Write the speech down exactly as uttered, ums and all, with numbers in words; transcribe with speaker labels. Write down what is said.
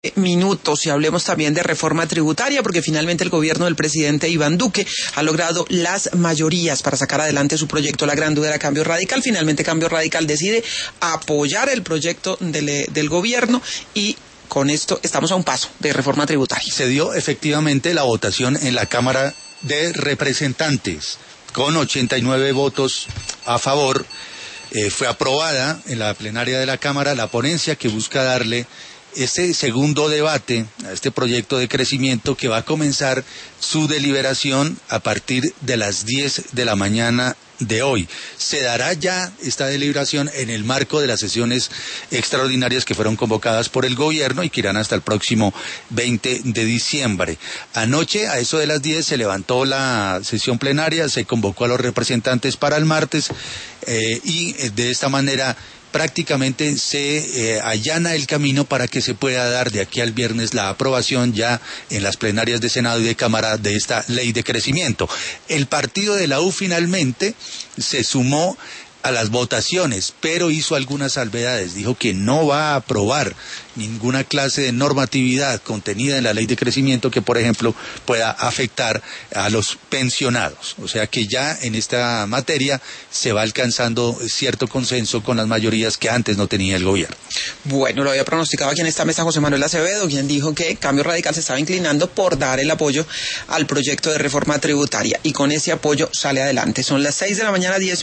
Speaker 1: minutos y hablemos también de reforma tributaria, porque finalmente el gobierno del presidente Iván Duque ha logrado las mayorías para sacar adelante su proyecto. La gran duda era Cambio Radical. Finalmente Cambio Radical decide apoyar el proyecto del, del gobierno y con esto estamos a un paso de reforma tributaria.
Speaker 2: Se dio efectivamente la votación en la Cámara de Representantes con ochenta y nueve votos a favor. Eh, fue aprobada en la plenaria de la Cámara la ponencia que busca darle este segundo debate a este proyecto de crecimiento, que va a comenzar su deliberación a partir de las diez de la mañana de hoy. Se dará ya esta deliberación en el marco de las sesiones extraordinarias que fueron convocadas por el gobierno y que irán hasta el próximo veinte de diciembre. Anoche, a eso de las diez, se levantó la sesión plenaria, se convocó a los representantes para el martes eh, y de esta manera prácticamente se eh, allana el camino para que se pueda dar de aquí al viernes la aprobación ya en las plenarias de Senado y de Cámara de esta ley de crecimiento. El partido de la U finalmente se sumó a las votaciones, pero hizo algunas salvedades. Dijo que no va a aprobar ninguna clase de normatividad contenida en la ley de crecimiento que, por ejemplo, pueda afectar a los pensionados. O sea que ya en esta materia se va alcanzando cierto consenso con las mayorías que antes no tenía el gobierno.
Speaker 1: Bueno, lo había pronosticado aquí en esta mesa José Manuel Acevedo, quien dijo que Cambio Radical se estaba inclinando por dar el apoyo al proyecto de reforma tributaria y con ese apoyo sale adelante. Son las seis de la mañana, diez